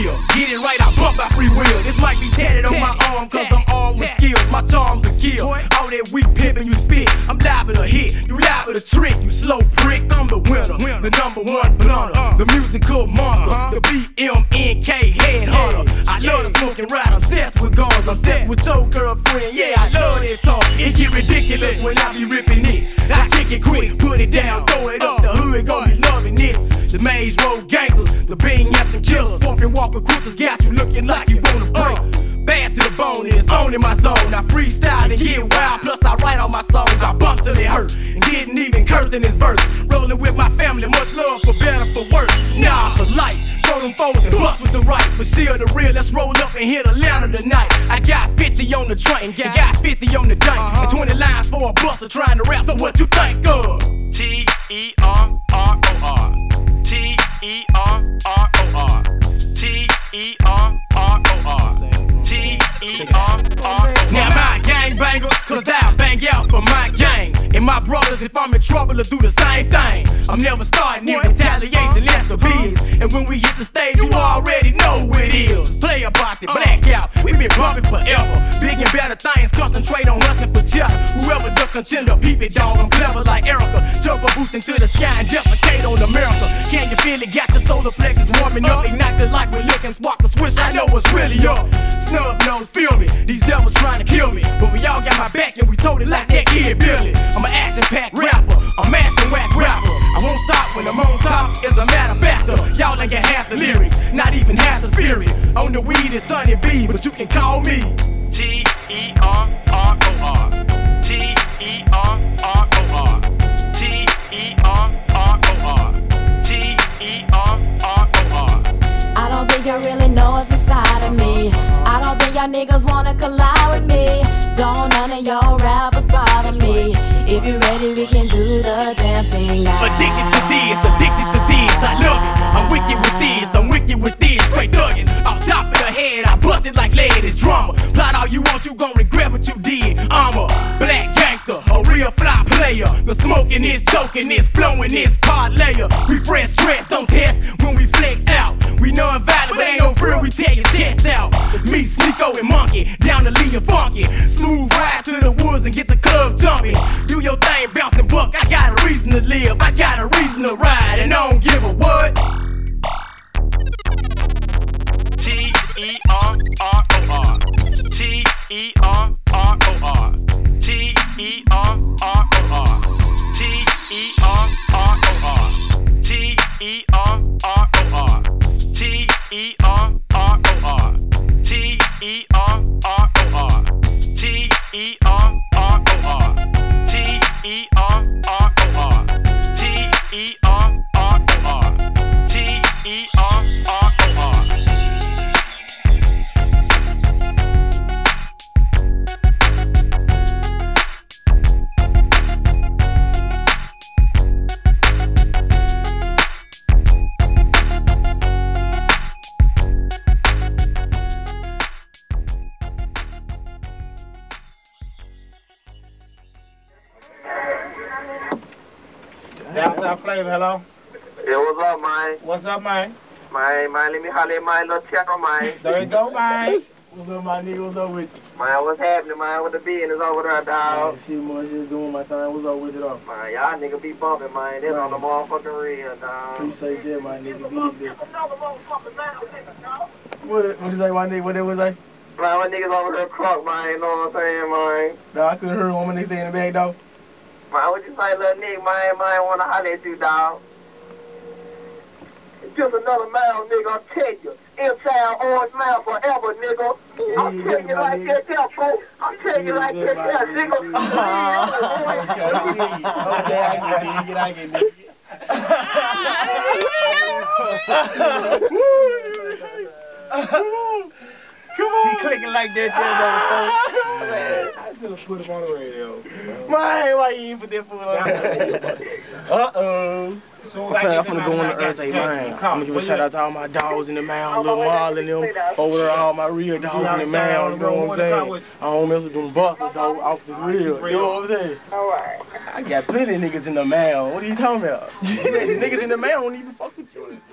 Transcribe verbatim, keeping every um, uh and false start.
real. Get it right, I bump by free will. This might be tatted on my arm, cause I'm armed with skills. My charms are kill. All that weak pimpin' you spit, I'm liable to hit. You liable to trick, you slow prick. I'm the winner, the number one blunter, the musical monster, the B M N K headhunter. I love the smoking ride, obsessed with guns, obsessed with your girlfriend. Yeah, I love that talk. It get ridiculous when I be ripping it. I kick it quick, put it down, throw it up. The hood gon' be loving this. The Maze Road gangsters, the Binghamton killers, Fourth and Walker Crookers got you looking like you wanna break. Bad to the bone and it's on in my zone. I freestyle and get wild, plus I write all my songs. I bump till it hurt and didn't even curse in this verse. Rolling with my family, much love for better, for worse. Nah, for life. Throw them foes and bust with the right. But still the real, let's roll up and hit Atlanta tonight. I got fifty on the train, I got fifty on the dime, and twenty lines for a buster trying to rap. So what you think of? T E R R O R. T E R R O R. T E R R O R. T E R R O R. Now my gang banger, cause I bang out for my gang. And my brothers, if I'm in trouble, to do the same thing. I'm never starting in retaliation, that's the biz. And when we hit the stage, you already know who it is. Player bossy, blackout, we been bumping forever. Big and better things, concentrate on hustling for cheddar. Whoever the contender, peep it, dog, I'm clever like Erica. Turbo boosting to the sky and defecate on America. Can you feel it? Got your solar plexus warming up. Ignite the light with lick and spark the switch, I know what's really up. Snub nose, feel me, these devils trying to kill me. But we all got my back and we told it like that kid Billy. I'm an action-packed rapper, a mashing whack rapper. I won't stop when I'm on top, as a matter of fact. Y'all ain't get half the lyrics, not even half the spirit. On the weed is Sunny B, but you can call me T E R R O R. T E R R O R. T E R R O R. T E R R O R. I don't think you really know what's inside of me. I don't think y'all niggas wanna collide with me. Don't none of your rappers bother me. If you ready, we can do the damn thing now. Addicted to this, addicted to this, I love it. I'm wicked with this, I'm wicked with this. Straight thuggin', off top of the head, I bust it like lead, it's drama. Plot all you want, you gon' regret what you did. I'm a black gangster, a real fly player. The smoking is choking this, flowing this parlayer. We fresh dressed, don't test when we flex out. We non-violent, but ain't no real, we tear your chest out. It's me, Sneako, and Monkey, down to Leah Funky. Smooth ride to the woods and get the club jumping. Do your thing, bouncing buck, I got a reason to live. I got a reason to ride, and I don't give a what. T E R R O R. T E R R O R. T E R R O R. T E R R O R. T E R R O R. T E R R O R. T E R R O R. T E R R O R. T E R R O R. T E R R O R. T E R R O R. Down South Flavor, hello? Yo, what's up, man? What's up, man? Man, man, let me holler at my little terror, man. There you go, man. What's up, my nigga? What's up with you? Man, what's happening, man? What the business over there, dog? Man, shit, man, just doing my thing. What's up with you, though? Man, y'all niggas be bumping, man. That's on the motherfucking real, dog. Appreciate that, my nigga. Be there. What, what you say, my nigga? What that was like? Man, my niggas over here crunk, man. You know what I'm saying, man? No, I couldn't hear one of my niggas say in the bag, though. Man, what you say, little nigga, man? Man, wanna holler at you, dog. It's just another mile, nigga, I'll tell you. Inside orange mile forever, nigga. I'll tell you like that, there, bro. I'll tell you like that, there, nigga. Okay, I get it, I get it. Come on. He clicking like that, there, motherfucker. I should have put him on the radio. Man, why you ain't put that fool on the radio? Uh-oh. So I'm finna go on the earth, say, man, I'm gonna give a shout out to all my dogs in the mound, Lil Marl and them, over there, all my real dogs in the mound, you know what I'm saying? I don't mess with them busters, though, off the real, you know what I'm saying? I got plenty of niggas in the mound, what are you talking about? Niggas in the mound don't even fuck with you.